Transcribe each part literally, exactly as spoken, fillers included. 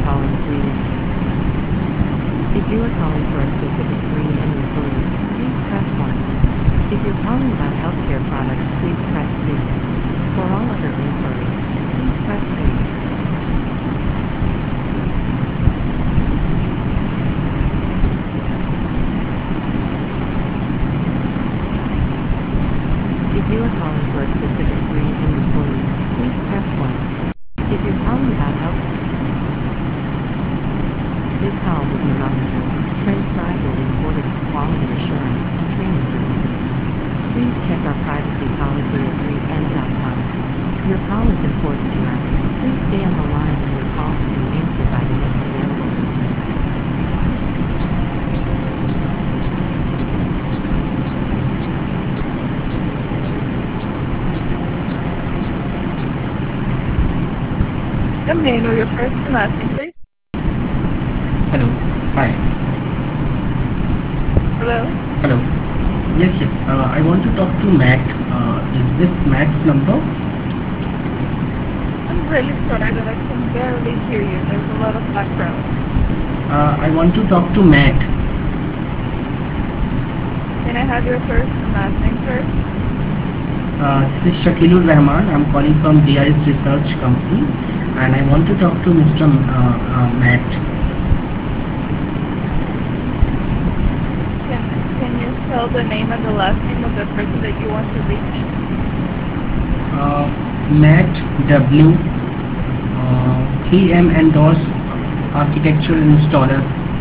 calling, please? If you are calling for a specific three M employee, please press one. If you're calling about healthcare products, please press two. For all other inquiries, please press three. If you are calling for a specific three M employee, please press one. If you're calling about health, this call will be monitored, transcribed, or recorded for quality assurance and training purposes. Please check our privacy policy at three M dot com. Your call is important to us. Please stay on the line and your call will be answered by the next available representative. May I know your first and last name, please? Hello. Hi. Hello? Hello. Yes, yes. Uh, I want to talk to Matt. Uh, is this Matt's number? I'm really sorry that I can barely hear you. There's a lot of background. Uh, I want to talk to Matt. Can I have your first and last name first? Uh, this is Shakilur Rahman. I'm calling from D I S Research Company, and I want to talk to Mister M- uh, uh, Matt. Can, can you spell the name and the last name of the person that you want to reach? Uh, Matt W. Uh, three M endorsed architectural installer.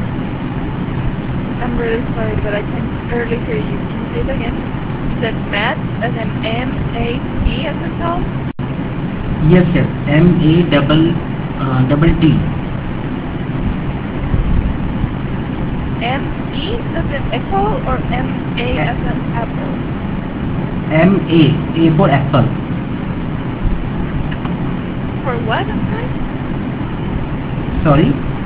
I'm really sorry, but I can barely hear you. Can you say it again? You said Matt as in M A T as in Tom? Yes, yes. M A double uh, double T. M E as in Echo or M A as in Apple? M A A for apple. For what, I'm sorry? Sorry.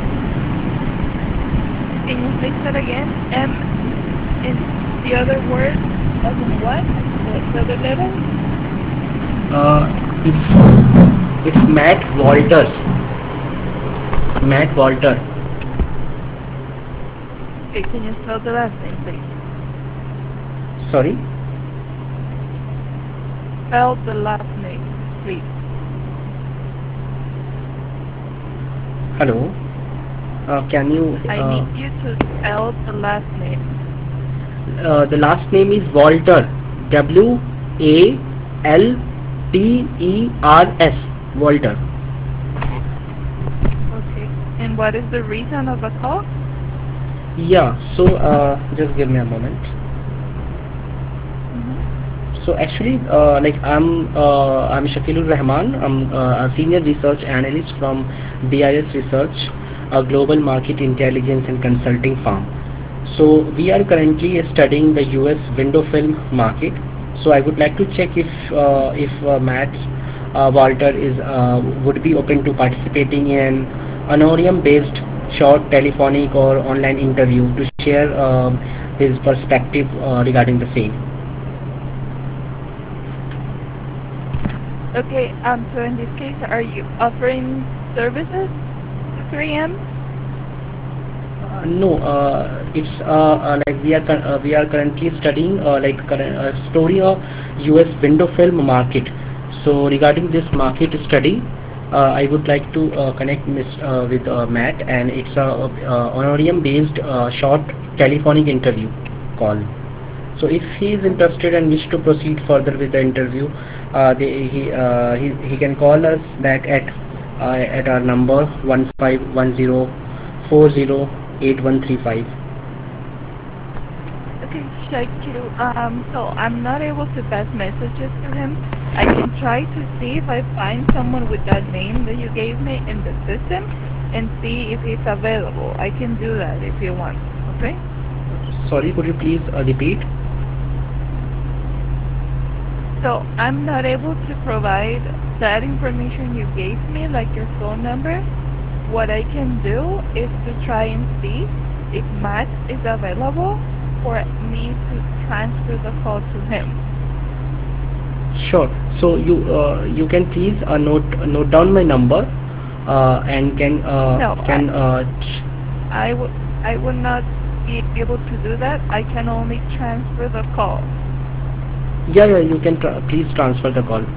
Can you fix that again? M is the other word as in what? The other letter? Uh, it's it's Matt Walters. Matt Walter. Okay, can you spell the last name, please? Sorry. Spell the last name, please. Hello. Uh, can you? I Uh, need you to spell the last name. uh, the last name is Walter. W A L T E R S. Walter. Okay. And what is the reason of the call? Yeah. So uh, just give me a moment. Mm-hmm. So actually, uh, like I'm, uh, I'm Shakilur Rahman. I'm uh, a senior research analyst from D I S Research, a global market intelligence and consulting firm. So we are currently studying the U S window film market. So I would like to check if uh, if uh, Matt uh, Walter is uh, would be open to participating in an anonymous-based short telephonic or online interview to share um, his perspective uh, regarding the same. Okay, um, so in this case, are you offering services to three M? Uh, no, uh, it's uh, uh, like we are cur- uh, we are currently studying uh, like current uh, story of U S window film market. So regarding this market study, uh, I would like to uh, connect Miss uh, with uh, Matt, and it's a uh, honorarium based uh, short telephonic interview call. So if he is interested and wish to proceed further with the interview, uh, they, he, uh, he he can call us back at uh, at our number one five one zero four zero eight one three five. Okay, Shakiru, um, so I'm not able to pass messages to him. I can try to see if I find someone with that name that you gave me in the system and see if he's available. I can do that if you want, okay? Sorry, could you please uh, repeat? So I'm not able to provide that information you gave me, like your phone number. What I can do is to try and see if Matt is available for me to transfer the call to him. Sure. So you uh, you can please uh, note note down my number. uh, and can uh, No, I, can uh, I, w- I would not be able to do that. I can only transfer the call. yeah, yeah, you can tra- please transfer the call.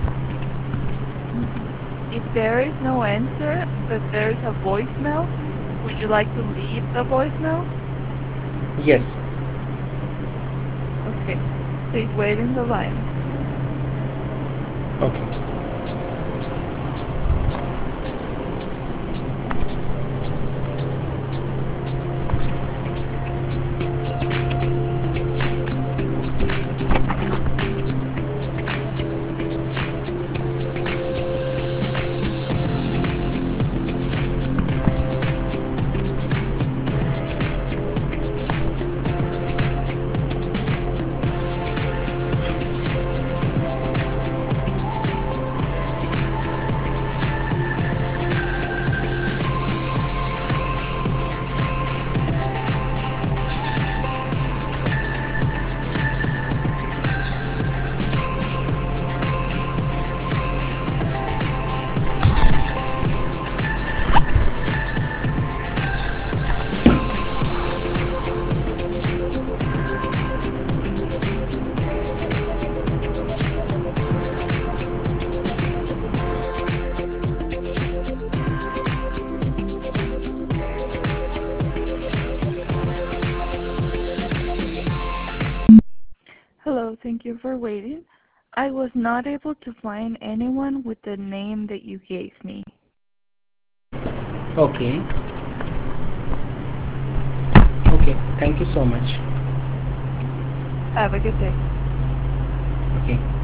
If there is no answer, but there is a voicemail, would you like to leave the voicemail? Yes. Okay. Please wait in the line. Okay. Hello, thank you for waiting. I was not able to find anyone with the name that you gave me. Okay. Okay. Thank you so much. Have a good day. Okay.